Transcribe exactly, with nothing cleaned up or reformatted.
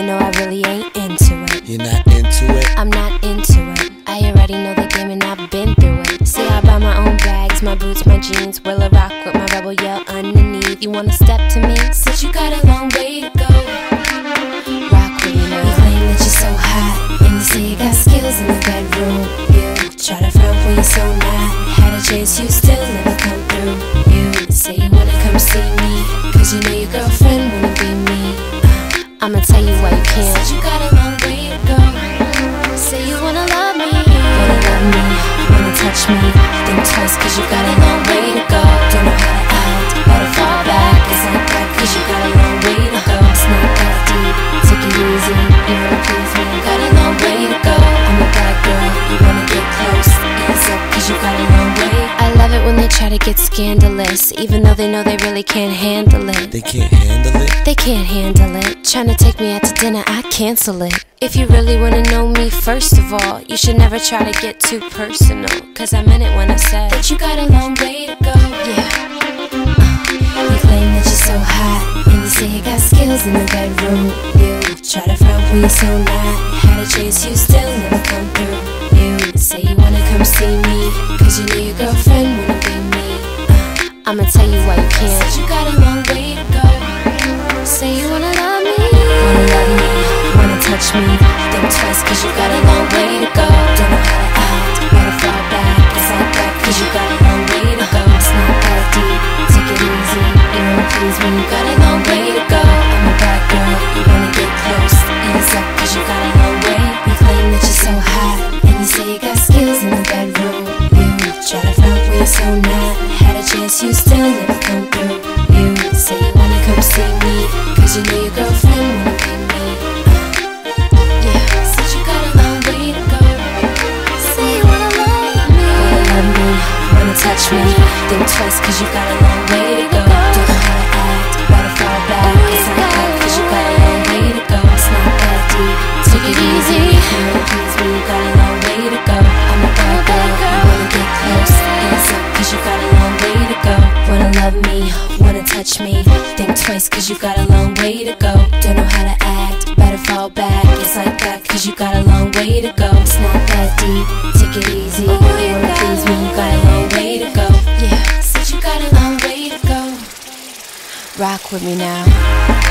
know I really ain't into it. You're not into it? I'm not into it. I already know the game and I've been through it. See, I buy my own bags, my boots, my jeans. Will I rock with my rebel yell underneath? You wanna step to me? Since you got a long way to go. Rock with me now. You claim that you're so hot, and you say you got skills in the bedroom. You try to front when you're so not. Had a chance, you still never come through. You say you wanna come see me, cause you know your girlfriend wanna be me. uh, I'ma tell you why you can't. Since you got a long way to go. Say you wanna love me, wanna love me, wanna touch me. Think twice cause you got a long way to go. Don't know how to act, better fall back. It's like that cause you got a long way to go. It's not that deep, take it easy. You wanna please me, got a long way to go. I'm a bad girl, you wanna get close. Ease up cause you got a long way. I love it when they try to get scandalous, even though they know they really can't handle it. They can't handle it? They can't handle it. Tryna take me out to dinner, I cancel it. If you really wanna know me, first of all, you should never try to get too personal, cause I meant it when I said that you got a long way to go. Yeah. uh, You claim that you're so hot, and you say you got skills in the bedroom. You try to front when you're so not. Had a chance, you still never come through. You say you wanna come see me, cause you know your girlfriend wanna be me. uh, I'ma tell you why you can't. Since you got a long way to go. Say you wanna love me, wanna love me, wanna touch me. Think twice cause you got a long way to go. Don't know how to act, better fall back. It's like that cause you got a long way to go. It's not that deep, take it easy. You wanna please me, you got a long way to go. I'm a bad girl, you wanna get close. Ease up cause you got a long way. You claim that you're so hot, and you say you got skills in the bedroom. You try to front when you're so not. Had a chance, you still never come through. You say you wanna come see me, cause you know your girlfriend wanna be me. uh, Yeah, since you got a long way to go. Say you wanna love me, wanna love me, wanna touch me. Think twice cause you got a long way to go. Don't know how to act, better fall back. It's like that cause you got a long way to go. It's not that deep, take it easy. You wanna please me, you got a long way to go. I'm a bad girl, you wanna get close. Hands up cause you got a long way to go. Wanna love me, wanna touch me. Think twice cause you got a long way to go. Don't know how to act, better fall back. It's like that cause you got a long way to go. It's not that deep, take it easy. You wanna please me, you got a long way to go. Yeah, since you got a long way to go. Rock with me now.